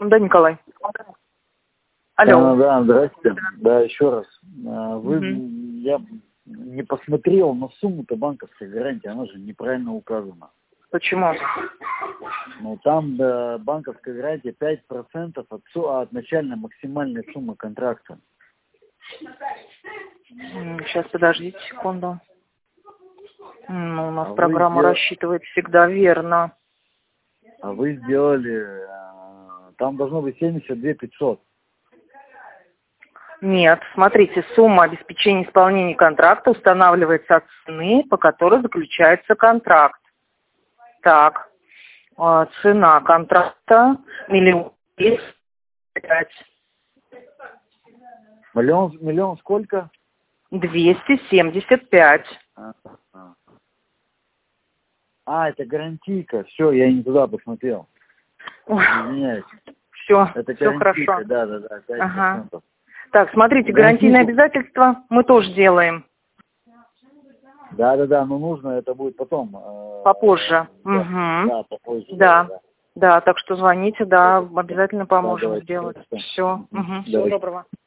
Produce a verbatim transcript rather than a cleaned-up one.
Да, Николай. Алло. А, да, здрасте. Да, еще раз. А, Вы, Мгм. я не посмотрел, но сумму-то банковской гарантии, она же неправильно указана. Почему? Ну, там да, банковская гарантия пять процентов от, су- от начальной максимальной суммы контракта. Сейчас, подождите секунду. Ну, у нас А вы, программа сдел- рассчитывает всегда верно. а вы сделали, а, там должно быть семьдесят две тысячи пятьсот. Нет, смотрите, сумма обеспечения исполнения контракта устанавливается от цены, по которой заключается контракт. Так, а, цена контракта миллион пять. Миллион, миллион сколько? Двести семьдесят пять. А, а. А, это гарантийка. Все, я не туда посмотрел. Извиняюсь. Все, Это все гарантийка, хорошо. да, да, да, пять Ага. процентов. Так, смотрите, гарантийные обязательства мы тоже делаем. Да, да, да, но нужно это будет потом. э, Попозже. Да, Угу. да, попозже. Да. Да, Да, так что звоните, да, обязательно да, поможем давайте. сделать. Хорошо. Все. Мгм. Угу. Всего Давайте. доброго.